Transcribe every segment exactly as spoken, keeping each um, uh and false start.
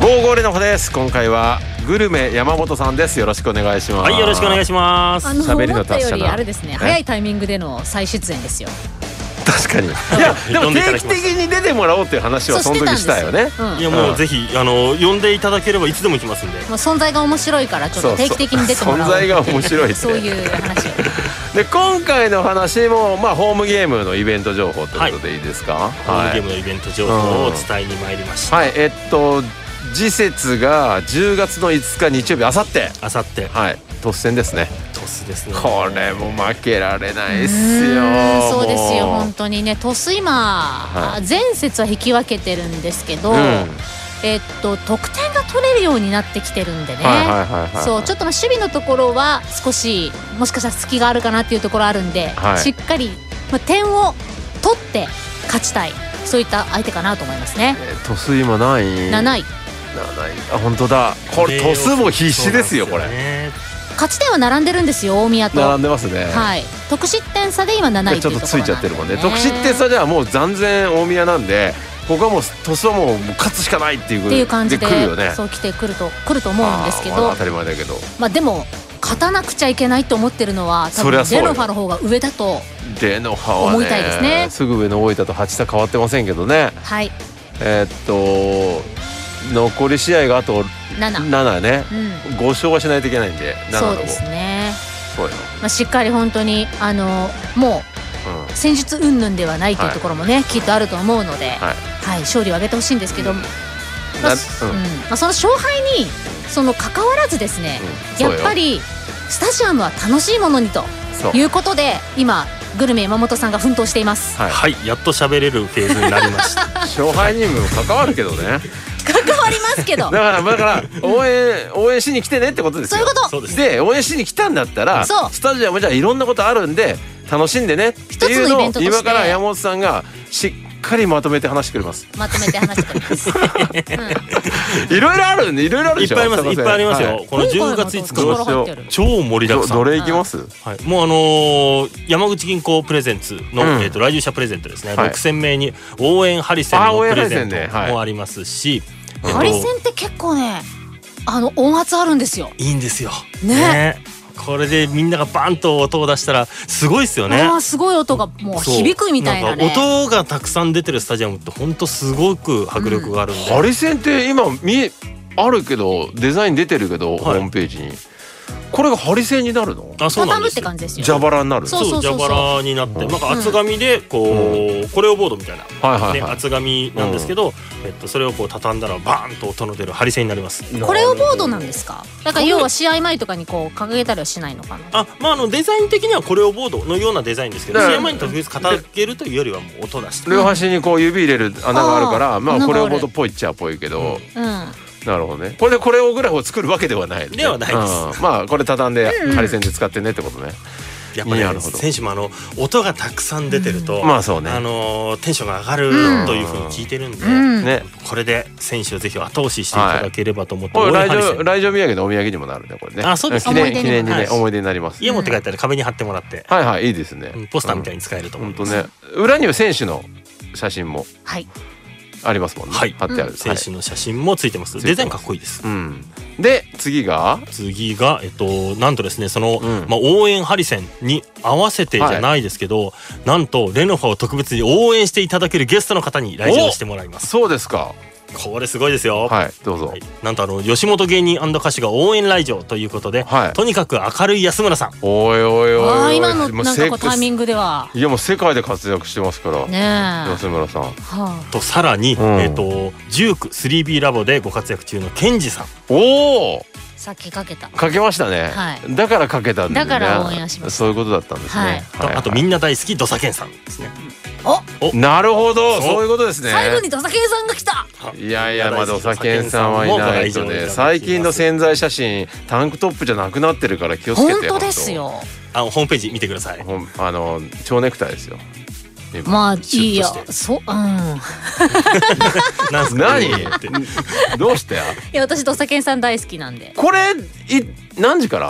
ゴーゴーレノフです。今回はグルメ山本さんです。よろしくお願いします。 はい、よろしくお願いします。 あの喋りの思ったより達者なあれですね、早いタイミングでの再出演ですよ。 確かに。いやでも定期的に出てもらおうっていう話はその時したよね。 うん、 いやもうぜひあの呼んでいただければいつでも行きますんで。 もう存在が面白いからちょっと定期的に出てもらおう。 存在が面白いですね。 そういう話を。 で今回の話もまあホームゲームのイベント情報ということでいいですか。 はい、ホームゲームのイベント情報を伝えに参りました。 はい、えっと次節がじゅうがつのいつか日曜日、あさってあさってはい突戦ですね。 トスですね。 これも負けられないっすよ。 そうですよ、本当にね。トス今、はい、前節は引き分けてるんですけど、うん、えっと得点が取れるようになってきてるんでね。そうちょっとまあ守備のところは少しもしかしたら隙があるかなっていうところあるんで、はい、しっかり、まあ、点を取って勝ちたい、そういった相手かなと思いますね。 えー、トス今何位？ なない。 あ、本当だ。これトスも必死ですよ。これ勝ち点は並んでるんですよ、大宮と。 並んでますね。 はい、得失点差で今なないっていうところなんで、ね、 ちょっとついちゃってるもんね。得失点差ではもう残然大宮なんで、ここはもうトスはもう勝つしかないっていうっていう感じで来るよね。 そう来てくると来ると思うんですけど、 まあ、当たり前だけど、 まあでも勝たなくちゃいけないと思ってるのは多分レノファの方が上だとレノファはね、 思いたいですね。 すぐ上の大分とはち差変わってませんけどね。 はい。 えー、っと残り試合があとななね、うん、ご勝はしないといけないんで。 そうですね。 そうよ、 まあ、しっかり本当にあのもう戦術云々ではないというところもね、はい、きっとあると思うので、はいはい、勝利を挙げてほしいんですけど、うん、まあうんまあ、その勝敗にその関わらずですね、うん、やっぱりスタジアムは楽しいものにということで今グルメ山本さんが奮闘しています。 はい、はい、やっと喋れるフェーズになりました。 勝敗にも関わるけどね。 関わりますけど。 だからだから応援応援しに来てねってことですよ。 そういうこと。 で応援しに来たんだったら、スタジアムじゃいろんなことあるんで楽しんでねっていうのを今から山本さんがしっかりまとめて話してくれます。 まとめて話してくれます。 いろいろあるんで、いろいろあるでしょ。 いっぱいあります。いっぱいありますよ。このじゅうがついつかの超盛りだくさん。 どれいきます？ はい。もうあの山口銀行プレゼンツのえっと来場者プレゼントですね。ろくせんめいに応援ハリセンのプレゼントもありますし、 ハリセンって結構ね、あの音圧あるんですよ。 いいんですよ。 ね。 これでみんながバンと音を出したらすごいですよね。 あ、すごい音がもう響くみたいなね。 音がたくさん出てるスタジアムって本当すごく迫力があるんで。 ハリセンって今見あるけどデザイン出てるけど、ホームページに。これがハリセンになるの？ あ、そうなんです。 畳むって感じですよ。 蛇腹になる。 そう、蛇腹になって、なんか厚紙でこうコレオボードみたいなね、厚紙なんですけど、えっとそれをこう畳んだらバーンと音の出るハリセンになります。 コレオボードなんですか？だから要は試合前とかにこう掲げたりはしないのかな。 あ、まああのデザイン的にはコレオボードのようなデザインですけど、試合前に特別掲げるというよりはもう音出して。 両端にこう指入れる穴があるから、まあコレオボードっぽいっちゃっぽいけど。うん。なるほどね。これでコレオグラフを作るわけではない、ね、 ではないです、 うん、まあこれ畳んでハリセンで使ってねってことね。 やっぱり、ね、選手もあの音がたくさん出てると、うん、 まあそうね、 あのテンションが上がるというふうに聞いてるんで、 うんね、 これで選手をぜひ後押ししていただければと思って、 はい、来場来場土産のお土産にもなるね、これね。 あ、そうです。 記念記念にね、思い出になります。 家持って帰ったら壁に貼ってもらって、 はいはい、いいですね。 ポスターみたいに使えると思います。 本当ね。裏には選手の写真も。 はい。 ありますもんね。 はい、 貼ってある、うん、 選手の写真もついてます。デザインかっこいいです。 うん、で次が次がえっとなんとですね、その、うん、まあ応援ハリセンに合わせてじゃないですけど、はい、なんとレノファを特別に応援していただけるゲストの方に来場してもらいます。 そうですか。 これすごいですよ。 はい、どうぞ。 はい、なんとあの吉本芸人&歌手が応援来場ということで、はい、とにかく明るい安村さん。 おいおいおいおい。 あ、今のなんかこうタイミングでは。 いやもう世界で活躍してますから。 ねえ。 安村さん。はあ、とさらに、うん、えっとジューク スリービー ラボでご活躍中のケンジさん。 おお。さっきかけた。 かけましたね。 はい。 だからかけたんですね。 だから応援します。 そういうことだったんですね。はい。 とあとみんな大好きドサケンさんですね。 お、 なるほど、そういうことですね。 最後にドサケンさんが来た。 いやいや、まあドサケンさんはいないとね。最近の宣材写真タンクトップじゃなくなってるから気をつけて。 本当ですよ。 あのホームページ見てください。 あの蝶ネクタイですよ。 まあいいや、そう、うん。 なんすか。何？どうして？ いや私ドサケンさん大好きなんで。 これい何時から？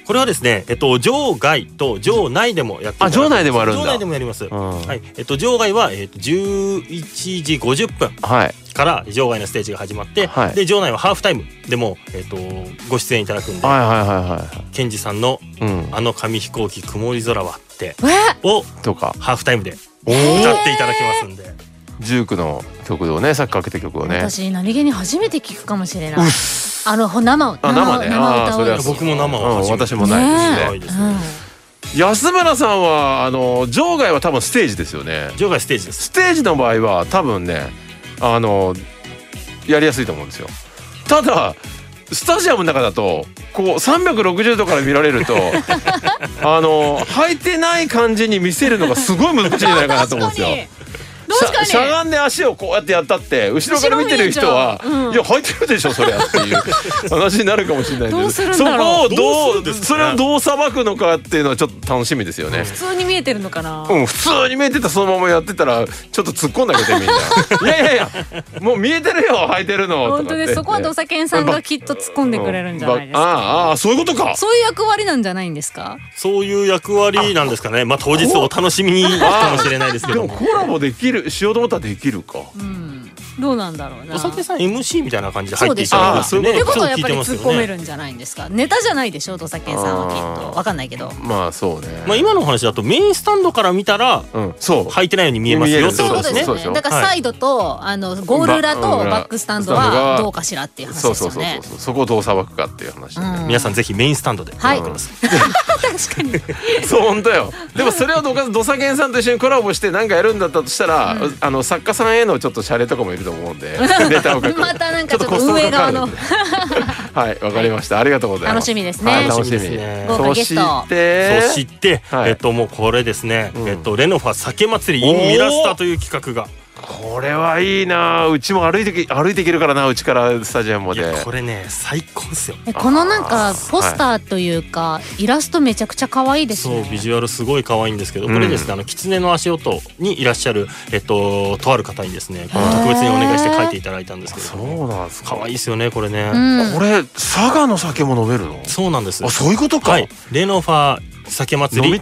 これはですね、えっと場外と場内でもやっていただきます。 あ、場内でもあるんだ。 場内でもやります。 うん、 はい。えっと場外はえっとじゅういちじごじゅっぷんから場外のステージが始まって、はい、で場内はハーフタイムでもえっとご出演いただくんで、はいはいはいはい。ケンジさんの、うん、あの紙飛行機曇り空はってをとかハーフタイムで歌っていただきますんで。 ジュークの曲をね、さっきかけた曲をね。 私何気に初めて聞くかもしれない。あの生をあ生ね。 生歌を。 それは僕も生は私もないですね。安村さんはあの場外は多分ステージですよね。 場外ステージです。 ステージの場合は多分ね、あのやりやすいと思うんですよ。ただスタジアムの中だとこうさんびゃくろくじゅうどから見られるとあの履いてない感じに見せるのがすごい難しいんじゃないかなと思うんですよ。しゃがんで足をこうやってやったって後ろから見てる人は、うん、いや履いてるでしょそりゃっていう話になるかもしれないんですけど、そこをどうそれをどうさばくのかっていうのはちょっと楽しみですよね。 普通に見えてるのかな。 うん、普通に見えてたそのままやってたらちょっと突っ込んだけどみんな。いやいやいやもう見えてるよ履いてるの。 本当でそこはドサケンさんがきっと突っ込んでくれるんじゃないですか。 ああそういうことか。 そういう役割なんじゃないんですか。 そういう役割なんですかね。まあ当日お楽しみにかもしれないですけど。 でもコラボできるしようと思ったらできるか。 うん、どうなんだろうな。 お酒さん エムシー みたいな感じで入っていただくんですよね。 ってことはやっぱり突っ込めるんじゃないんですか。ネタじゃないでしょ、お酒さんはきっと。わかんないけど。 まあそうね。 まあ今の話だとメインスタンドから見たら、うん、そう履いてないように見えますよってことですね。 そうですね。だからサイドとあのゴール裏とバックスタンドはどうかしらっていう話ですよね。そうそうそうそう。そこをどうさばくかっていう話。 皆さんぜひメインスタンドでご覧ください。 確かに。 そう本当よ。でもそれをドサケンさんと一緒にコラボして何かやるんだったとしたら、あの作家さんへのちょっとシャレとかもいると思うんで。ネタを書く。 またなんかちょっと運営側のはいわかりました。ありがとうございます。 楽しみですね。 楽しみ。 豪華ゲスト。 そしてえっともうこれですね。えっとレノファ酒祭り in ミラスタという企画が。 これはいいな。うちも歩いて歩いていけるからな、うちからスタジアムまで。 これね最高ですよ。 このなんかポスターというかイラストめちゃくちゃ可愛いですね。 そうビジュアルすごい可愛いんですけど、これですね、あの狐の足音にいらっしゃるえっととある方にですね、この特別にお願いして書いていただいたんですけど、 そうなんですか。 可愛いですよねこれね。 これ佐賀の酒も飲めるの？ そうなんです。 あ、そういうことか。 レノファ酒祭り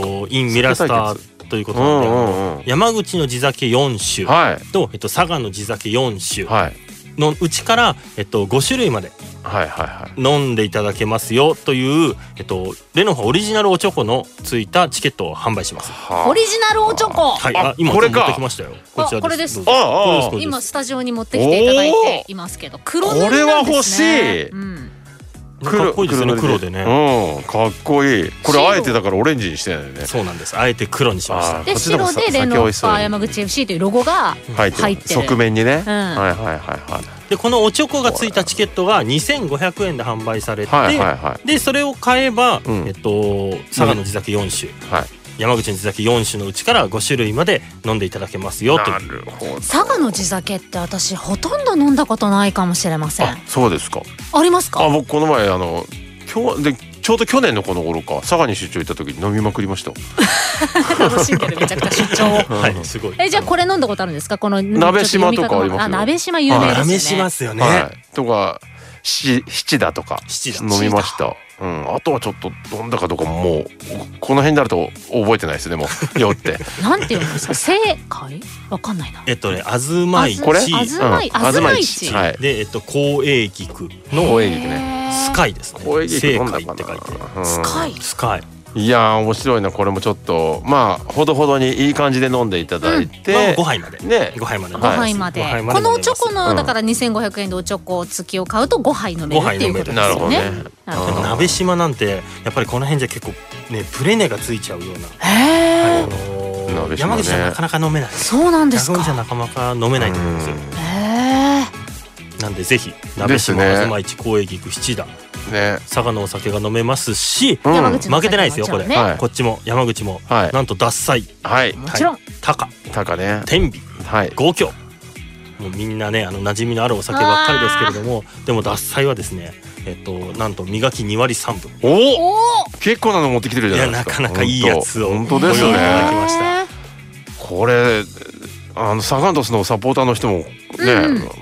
in ミラスタということなので、山口の地酒よんしゅと、えっと、佐賀の地酒よんしゅのうちから、えっと、ごしゅるいまで飲んでいただけますよという、えっと、レノファオリジナルおチョコのついたチケットを販売します。 オリジナルおチョコ、 はい、あ今持ってきましたよ。 こちらです。これです。今スタジオに持ってきていただいていますけど、黒塗りなんですね。 これは欲しい。 かっこいいですね、黒でね。 うん、かっこいい。これあえてだからオレンジにしてないよね。 そうなんです。あえて黒にしました。 で白でレノファ山口 エフシー というロゴが入ってる。 側面にね。はいはいはいはい。 でこのおチョコがついたチケットがにせんごひゃくえんで販売されて、でそれを買えばえっと佐賀の地酒よんしゅ、山口の地酒よんしゅのうちからごしゅるいまで飲んでいただけますよと。なるほど。佐賀の地酒って私ほとんど飲んだことないかもしれません。 あ、そうですか。 ありますか？ あ、僕この前あの今日でちょうど去年のこの頃か佐賀に出張行った時に飲みまくりました。 楽しんでる、めちゃくちゃ出張を。 はい、すごい。 え、じゃあこれ飲んだことあるんですか？この鍋島とかありますよ。 あ、鍋島有名ですね。 鍋島ですよね。 とか七田とか飲みました。うん、あとはちょっと飲んだかどうかもうこの辺になると覚えてないですね。もう酔って。 なんていうんですか？正解？わかんないな。 えっとね、あずまいち、 これ？あずまい、あずまいち。 で、えっと紅栄菊の紅栄菊ね。 スカイですね。 紅栄菊飲んだかな。 スカイ。 スカイ。 いやー面白いな。これもちょっとまあほどほどにいい感じで飲んでいただいて、 ごはいまでね、ごはいまで、 ごはいまで。このおチョコのだからにせんごひゃくえんでおチョコ付きを買うとごはい飲めるっていうことですよね。 でも鍋島なんてやっぱりこの辺じゃ結構ねプレネがついちゃうような。 へえ。山口じゃなかなか飲めない。 そうなんですか。 山口じゃなかなか飲めないと思うんですよ。 へえ。 なんでぜひ鍋島、あずまいち、紅栄菊、七田。ね、佐賀のお酒が飲めますし、うん、負けてないですよこれ、はい、こっちも山口も、はい、なんと獺祭、 はい、もちろん高高ね、 天美、はい、豪郷、もうみんなねあの馴染みのあるお酒ばっかりですけれども、でも獺祭はですねえっとなんと磨きにわりさんぶん。 おお、結構なの持ってきてるじゃないですか。 いやなかなかいいやつを本当ですね。いただきました。 これあのサガン鳥栖のサポーターの人もね、うん、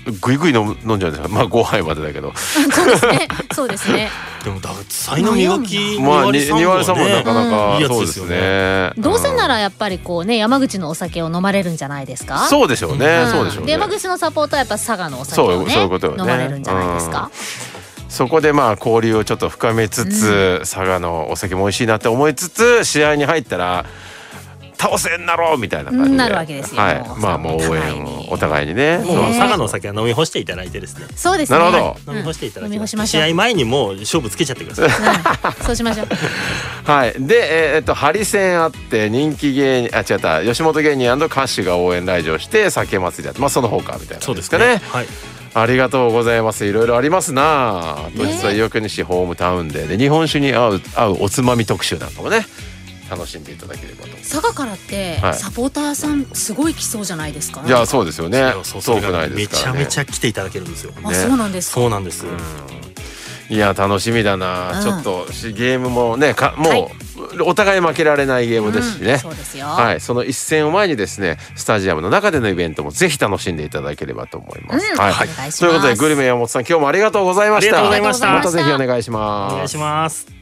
ぐいぐい飲んじゃうんですよ。まあごはいまでだけどそうですねそうですねでもだ才能磨きまあにわりさんもなかなか、 うん、 そうですね。 どうせならやっぱりこうね山口のお酒を飲まれるんじゃないですか。 そうでしょうね、うん、そうでしょうね。 で山口のサポーターはやっぱ佐賀のお酒をね、そういうことよね、飲まれるんじゃないですか、 うん、そこでまあ交流をちょっと深めつつ、うん、佐賀のお酒も美味しいなって思いつつ試合に入ったら倒せんなろうみたいな感じでなるわけですよ。 はい、まあもう応援をお互いにね。 もう佐賀のお酒は飲み干していただいてですね。 そうですね。 なるほど。飲み干していただいて、 うん、 試合前にもう勝負つけちゃってください。 うん、そうしましょう。 はい。で、えー、っとハリセンあって人気芸人あ違った吉本芸人&歌手が応援来場して酒祭りだって、まあその他みたいなそうですかね。 はい。 ありがとうございます。いろいろありますな。当日は岩国市ホームタウンで、で日本酒に合う合うおつまみ特集なんかもね。楽しんでいただければと。 佐賀からって、はい、サポーターさんすごい来そうじゃないですか。 いやそうですよね。遠くないですからね。 めちゃめちゃ来ていただけるんですよ。 あ、そうなんですか。 そうなんです。うん、 いや楽しみだな、うん、ちょっとゲームもねかもう、はい、お互い負けられないゲームですしね、うん、 そうですよ。 はい、その一戦を前にですねスタジアムの中でのイベントもぜひ楽しんでいただければと思います。 うん、 はい、 お願いします。 ということでグルメ山本さん今日もありがとうございました。 ありがとうございました。 またぜひお願いします。 お願いします。